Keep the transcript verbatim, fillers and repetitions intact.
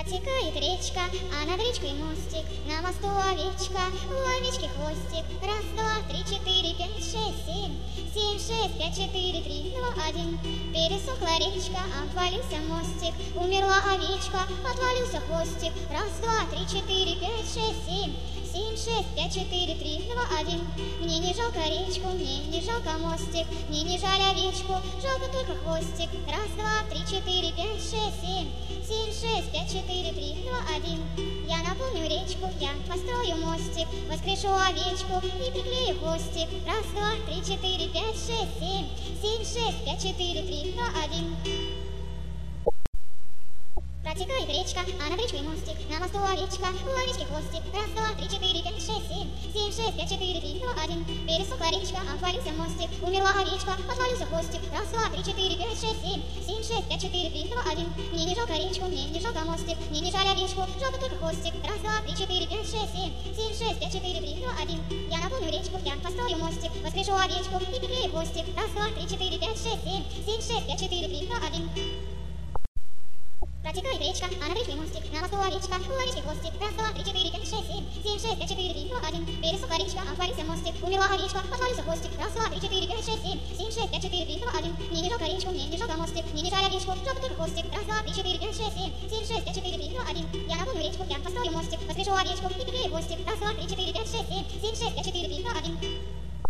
Протекает речка, а над речкой мостик, на мосту овечка, у овечки хвостик. Раз, два, три, четыре, пять, шесть, семь. Семь, шесть, пять, четыре, три, два, один. Пересохла речка, обвалился мостик. Умерла овечка, отвалился хвостик. Раз, два, три, четыре, пять, шесть, семь. Семь, шесть, пять, четыре, три, два, один. Мне не жалко речку, мне не жалко мостик. Мне не жаль овечку, жалко только хвостик. Раз, два, три, четыре, пять, шесть, семь. Семь, шесть, пять, четыре, три, два, один. Я наполню речку, я построю мостик. Воскрешу овечку и приклею хвостик. Раз, два, три, четыре, пять, шесть, семь. Семь, шесть, пять, четыре, три, два, один. Протекает речка, а над речкой мостик, на мосту овечка, у овечки хвостик. Раз, два, три, четыре, пять, шесть, семь. Семь, шесть, пять, четыре, три, два, один. Пересохла речка, обвалился мостик. Умерла овечка, отвалился хвостик. Раз, два, три, четыре, пять, шесть, семь. Семь, шесть, пять, четыре, три, два, один. Мне не жалко речку, мне не жалко мостик. Мне не жаль овечку, жалко только хвостик. Раз, два, три, четыре, пять, шесть, семь. Семь, шесть, пять, четыре, три, два, один. Я наполню речку, я построю мостик. Воскрешу овечку и приклею хвостик. Раз, два, три, четыре, пять, шесть, семь. Семь, шесть, пять, четыре, три, два, один. Протекает речка, а над речкой мостик, на мосту овечка, у овечки хвостик. Раз, два, три, четыре, пять, шесть, семь. Семь, шесть, пять, четыре, три, два, один. Пересохла речка, обвалился мостик. Умерла овечка, отвалился хвостик. Раз, два, три, четыре, пять, шесть, семь. Семь, шесть, пять, четыре, три, два, один. Мне не жалко речку, мне не жалко мостик. Мне не жаль овечку, жалко только хвостик. Раз, два, три, четыре, пять, шесть, семь. Семь, шесть, пять, четыре, три, два, один. Я наполню речку, я построю мостик. Воскрешу овечку и приклею хвостик. Раз, два, три, четыре, пять, шесть, семь. Семь, шесть, пять, четыре, три, два, один.